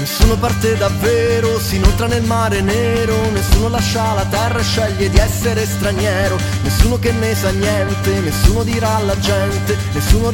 Nessuno parte davvero, si inoltra nel mare nero. Nessuno lascia la terra e sceglie di essere straniero. Nessuno che ne sa niente, nessuno dirà alla gente. Nessuno